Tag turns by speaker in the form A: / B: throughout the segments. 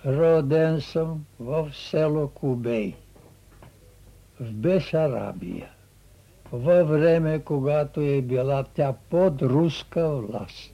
A: Роден съм в село Кубей, в Бесарабия, във време, когато е била тя под руска власт.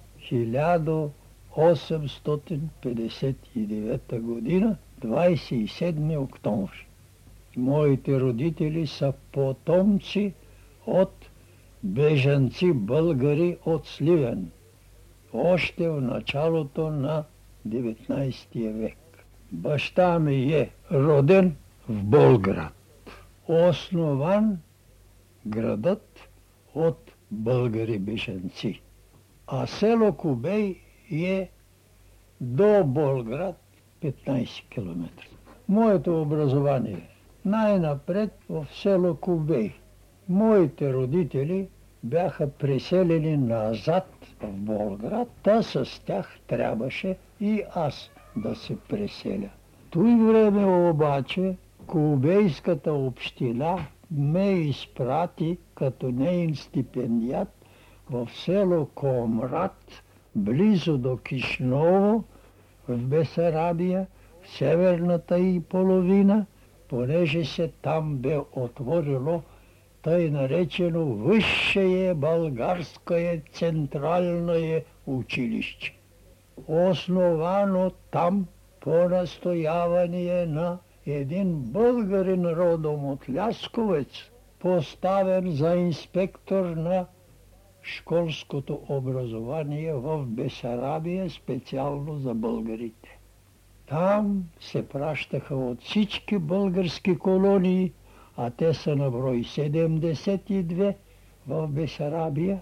A: 1859 година, 27 октомври. Моите родители са потомци от бежанци българи от Сливен, още в началото на 19 век. Баща ми е роден в Болград. Основан градът от българи бежанци. А село Кубей е до Болград 15 км. Моето образование най-напред в село Кубей. Моите родители бяха преселени назад в Болград, та с тях трябваше и аз да се преселя. Той време обаче Кубейската община ме изпрати като неин стипендиат в село Комрат, близо до Кишново, в Бесарабия, в северната й половина, понеже се там бе отворило тъй наречено Висшее българское централное училище, основано там по настояване на един българин родом от Лясковец, поставен за инспектор на школското образование в Бесарабия, специално за българите. Там се пращаха от всички български колонии, а те са на брой 72 в Бесарабия,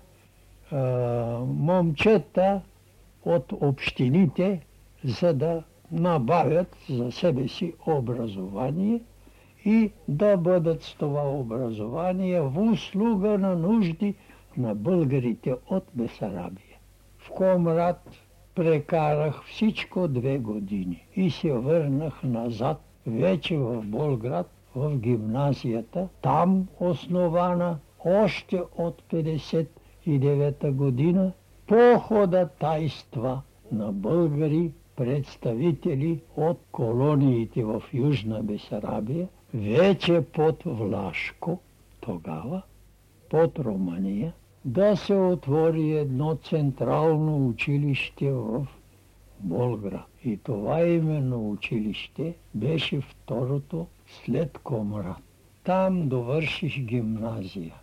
A: момчета от общините, за да набавят за себе си образование и да бъдат с това образование в услуга на нужди на българите от Бесарабия. В Комрат прекарах всичко 2 години и се върнах назад, вече в Болград, в гимназията, там основана още от 59 година по ходатайства на българи, представители от колониите в Южна Бесарабия, вече под Влашко, тогава под Румъния, да се отвори едно централно училище в Болград. И това именно училище беше второто след Комрат. Там довърших гимназия.